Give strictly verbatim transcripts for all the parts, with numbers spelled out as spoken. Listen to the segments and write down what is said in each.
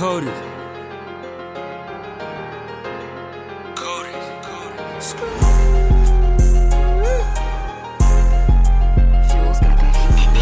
Cody. Cody. Cody. Fuel's got that heat.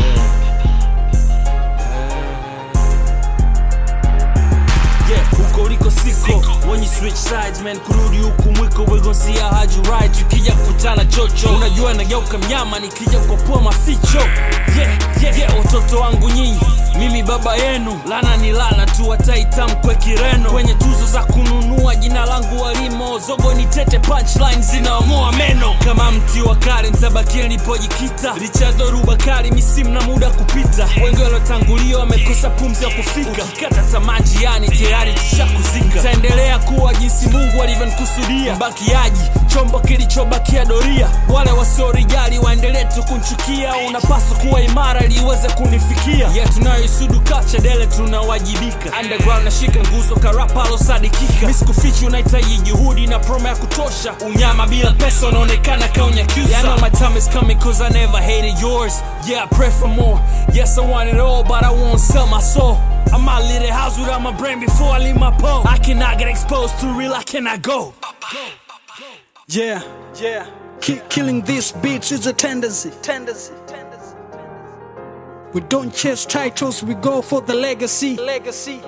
Yeah, huko uliko siko. When you switch sides, man, kurudi huku mwiko. We gon' see how hard you ride. Tukija kukutana chocho, unajua nageuka mnyama nikija kupoa maficho. Yeah, yeah, yeah, watoto wangu nyinyi, mimi baba yenu. Lana ni lana tu, wataitam kwe kireno. Kwenye tuzo za kununua jina langu walimo. Zogo ni tete, punchline zinaomoa meno. Kama mti wa kale nitabakia nilipojikita. Richard Rubakari, misimu na muda kupita. Wengi waliotangulia wamekosa pumzi ya kufika. Ukikata tamaa njiani tayari tushakuzika. Taendelea kuwa jinsi Mungu alivyonikusudia. Mbakiaji, chombo kilichobakia doria. Wale wasiorijali waendelee tu kunchukia. Unapaswa kuwa imara ili uweze kunifikia. Yeah, tunayoisudu kacha dele tunawajibika. Underground na shika nguzo karapa alosadikika. Misikufichi unahitaji juhudi na promo ya kutosha. Unyama bila pesa unaonekana kaunya kusa. Yeah, I know my time is coming cause I never hated yours. Yeah, I pray for more. Yes, I want it all but I won't sell my soul. I might leave the house without my brain before I leave my pole. I cannot get exposed to real, I cannot go. Yeah, yeah. Ki killing these beats is a tendency. Tendency. We don't chase titles, we go for the legacy. Legacy.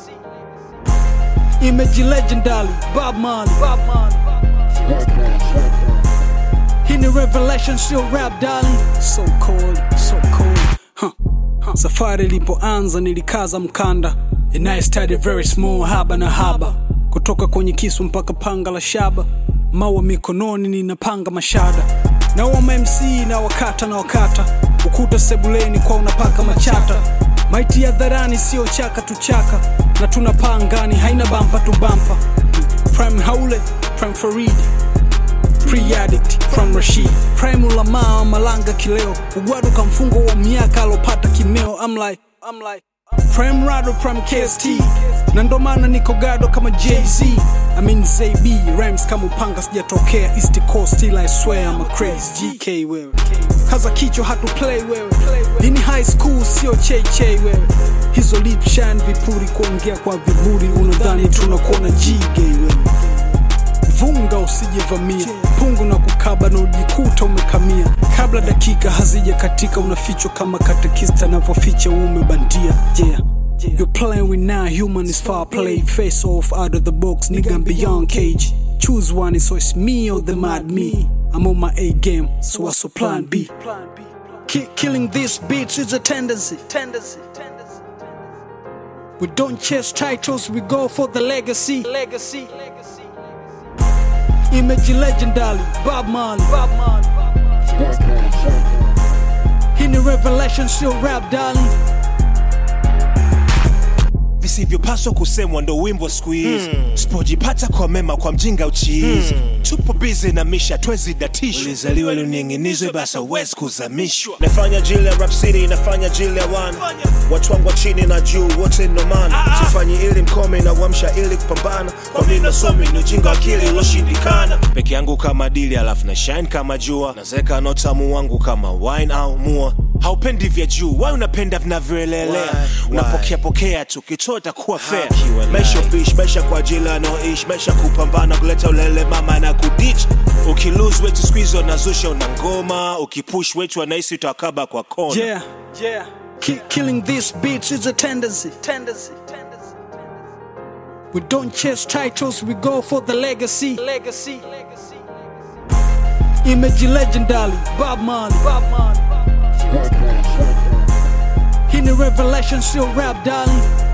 Image legendary, Bob Marley. Bob Marley. Fuel's got that heat. In the revelation, still rap, darling. So cold, so cold. Huh. Huh. Safari ilipoanza nilikaza mkanda. And I started very small, haba na haba. Kutoka kwenye kisu mpaka panga la shaba. Mawa mikononi ninapanga mashada. Na wama M C na wakata na wakata. Ukuta sebuleni kwa unapaka machata. Maiti ya dharani sio chaka tuchaka. Na tunapaa angani haina bampa tu bampa. Prime Haule, Prime Farid, Pre-Addict, Prime Rashid, Prime Ulama, Malanga kileo. Ugwadu kamfungo wa miaka alopata kimeo. I'm like, I'm like Prime Rado, Prime K S T. Na ndo maana niko gado kama Jay-Z. I mean Z B, rhymes kama upanga sijatokea East Coast till I swear I'm a crazy G K wewe. Kaza kichwa hatu play wewe. Dini high school sio chei chei wewe. Hizo lip shine vipuri kuongea kwa viburi. Unadhani tunakuona G-gay wewe. Vunga usijevamia. Pungu na kukaba na ujikuta umekamia. Kabla dakika hazija katika unafichwa kama katekista na voficha ume bandia. Yeah. You're playing with now, human is far play. Face off out of the box, nigga I'm beyond cage. Choose one, so it's me or the mad me. I'm on my A game, so what's your plan B? Ki killing these beats is a tendency. Tendency. We don't chase titles, we go for the legacy. Legacy. Image legendary, Bob Marley. Bob Marley. Fuel's got that heat. In the revelation, still rap, darling. Visivyopaswa kusemwa ndo wimbo siku hizi. hmm. Sipojipata kwa mema kwa mjinga uchiizi. hmm. Tupo busy na misha twezi datisho. Ulizaliwa luning'inizwe basa uwezi kuzamishwa. Nafanya jile rap city, nafanya jile one. Watu wangu wa chini na juu wote ndo mana. Sifanyi ili mkome na wamsha ili kupambana. Kwa mimi nasomi ni ujinga akili uloshindikana. Peke yangu kama dili alafu na shine kama jua. Nazeka notamu wangu kama wine au mua. Haupendi vya juu, why unapenda vinavyoelelea. Unapokea pokea tu, kitota kuwa fair. Maisha bish, maisha kwa jila no ish. Maisha kupambana kuleta ulele mama na kuditch. Ukilose wetu squeeze na zusha unangoma. Ukipush wetu wanaisi utakaba kwa kona. Yeah, yeah. Ki killing these beats is a tendency. Tendency. We don't chase titles, we go for the legacy. Legacy. Image legendary, Bob Marley. Bob Marley. Fuel's got that heat. In the revelation, still rap, darling.